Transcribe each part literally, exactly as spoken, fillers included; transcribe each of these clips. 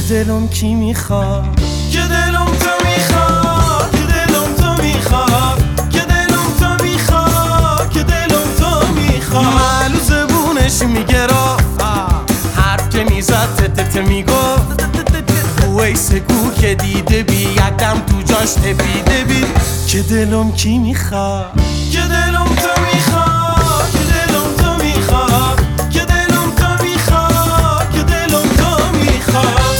دلم کی میخواد، که دلم تو میخواد، که دلم تو میخواد، که دلم تو میخواد، که دلم تو میخواد. معلو زبونش میگه را حرف که میزد تتت میگفت ویس گو که دیده بی یکدم تو جاش تپیده بی. که دلم کی میخواد، که دلم تو میخواد، که دلم تو میخواد، که دلم تو میخواد، که دلم تو میخواد.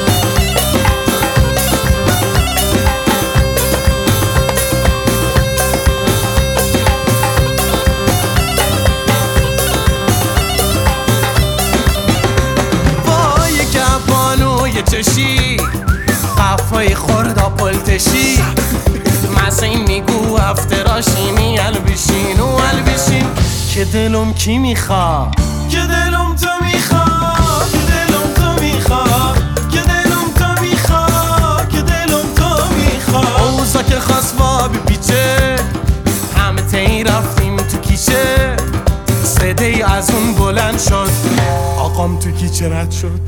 وای گبانوی چشی قفای خوردا پلتشی مسین میگو افتراشینی البشین و البشین. که دلم کی میخواد، که دلم تو میخواد، که دلم تو میخواد، که دلم تو میخواد، که دلم تو میخواد. اوزا که خواست وا بپیچه همه تایی رفتیم تو کیچه صدای از اون بلند شد آقام تو کیچه رد شد.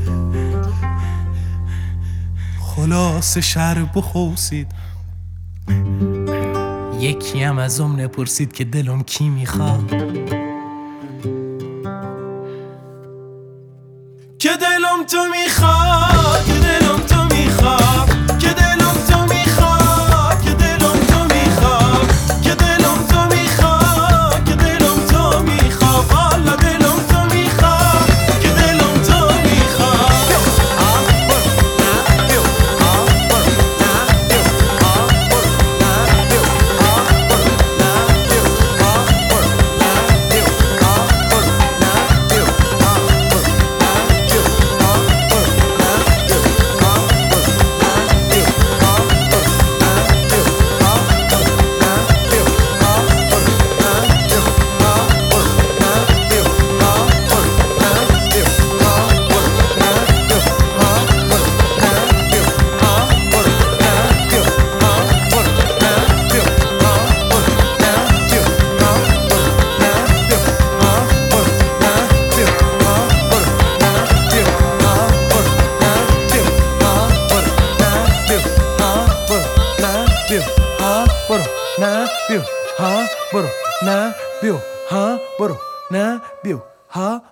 خلاص شهر بخوصید یکی هم از اون نپرسید که دلم کی میخواد. که دلم تو میخواد، که دلم تو میخواد، که دلم تو میخواد، که دلم تو میخواد، که دلم تو میخواد، که دلم تو میخواد، والا دلم تو میخواد، که دلم تو میخواد. نه بیو ها برو نه بیو ها برو نه بیو ها